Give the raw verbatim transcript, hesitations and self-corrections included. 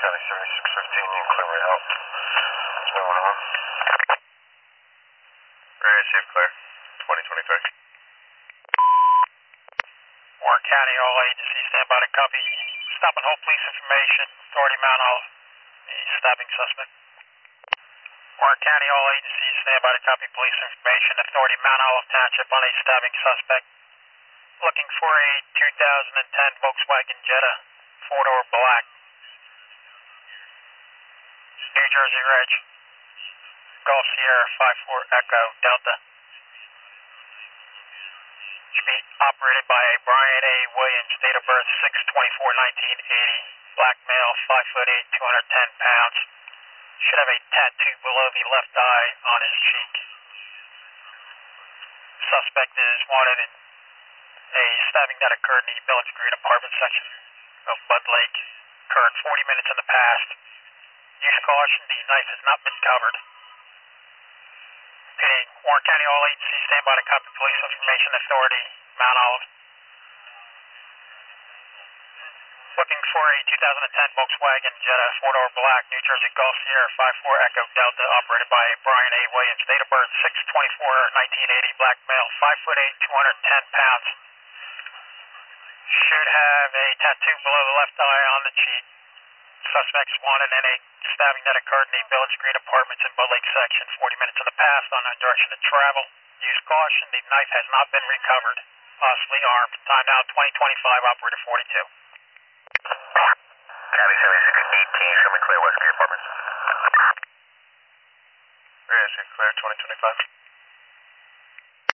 County seventy-six fifteen, you clear me out. What's going on? Right, safe clear. twenty twenty-three. Warren County, all agencies stand by to copy. Stop and hold police information. Authority Mount Olive. The stabbing suspect. Warren County, all agencies stand by to copy police information. Authority Mount Olive Township on a stabbing suspect. Looking for a two thousand ten Volkswagen Jetta, four-door black. New Jersey Reg. Golf Sierra five four Echo Delta. Should be operated by a Brian A. Williams, date of birth six twenty-four nineteen eighty. Black male, five foot eight, two hundred ten pounds. Should have a tattoo below the left eye on his cheek. Suspect is wanted in a stabbing that occurred in the Village Green apartment section of Bud Lake. Occurred forty minutes in the past. Use caution, the knife has not been covered. P D, Warren County, all agencies stand by to copy police information. Authority Mount Olive. Looking for a two thousand ten Volkswagen Jetta, four-door black, New Jersey Golf Sierra five four Echo Delta, operated by Brian A. Williams, date of birth six twenty-four nineteen eighty, black male, five foot eight, two hundred ten pounds. Should have a tattoo below the left eye on the cheek. Suspects wanted in a stabbing that occurred in the Village Green Apartments in Bud Lake section forty minutes in the past on a direction to travel. Use caution, the knife has not been recovered. Possibly armed. Time now twenty twenty-five, operator forty-two. County seventy-six eighteen, show me clear West Green Apartments. Right, safe clear, twenty twenty-five.